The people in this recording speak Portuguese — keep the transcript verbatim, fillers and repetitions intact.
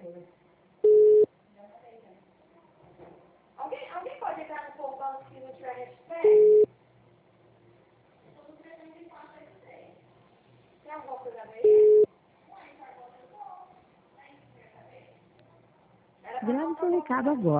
Alguém, alguém pode entrar no portão se não tiver hashtag? Tem alguma coisa a ver? Grave seu recado agora.